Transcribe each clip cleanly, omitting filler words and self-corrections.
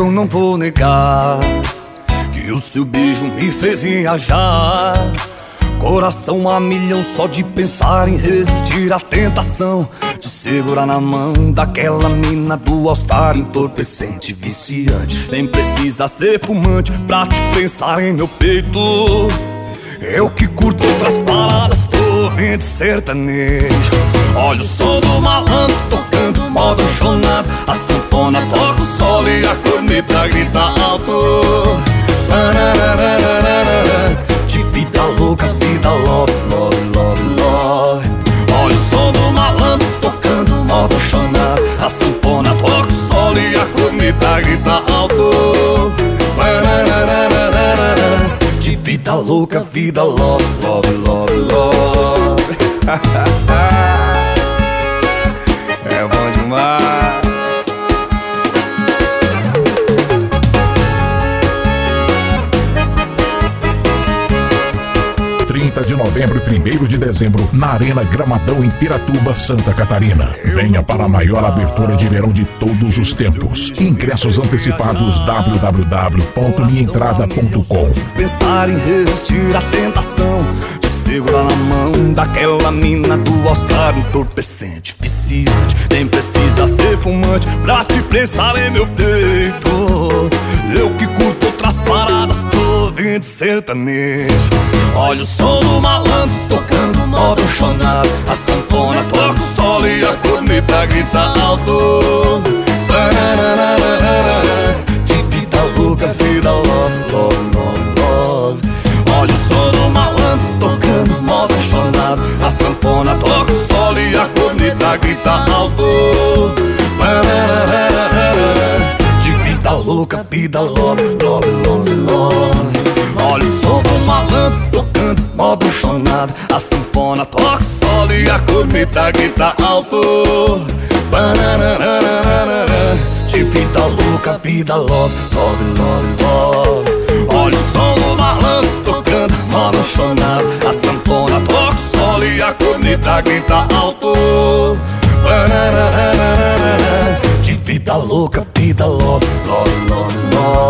eu não vou negar que o seu beijo me fez viajar. Coração a milhão só de pensar em resistir à tentação de segurar na mão daquela mina do All-Star entorpecente, viciante. Nem precisa ser fumante pra te pensar em meu peito. Eu que curto outras paradas, tô vendo sertanejo. Olha o som do malandro tocando modo chonado. A sanfona toca o solo e a corneta grita alto. De vida louca, vida love, love, love, love. Olha o som do malandro tocando modo chonado. A sanfona toca o solo e a corneta grita alto. De vida louca, vida love, love, love, love. É bom demais. 30 de novembro e 1º de dezembro, na Arena Gramadão, em Piratuba, Santa Catarina. Venha para a maior abertura de verão de todos os tempos. Ingressos antecipados www.minhaentrada.com. Pensar em resistir à tentação de segurar na mão daquela mina do All-Star entorpecente, viciante. Nem precisa ser fumante pra te prensar em meu peito. Eu que curto outras paradas, tô vendo sertanejo. Olha o som do malandro tocando modo chonado. A sanfona toca o solo e a corneta grita alto. De vida louca, vida love, love, love, love. Olha o som do malandro tocando modo chonado. A sanfona toca o solo e a corneta grita alto. De vida louca, vida love, love, love, love. Olha o som do malandro tocando modo chonado. A sanfona toca o solo e a corneta grita alto. De vida louca, vida love, love, love, love. Olha o som do malandro tocando modo chonado. A sanfona toca o solo e a corneta grita alto. De vida louca, vida love, love, love,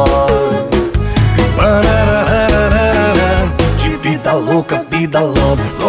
love. De vida louca, vida love,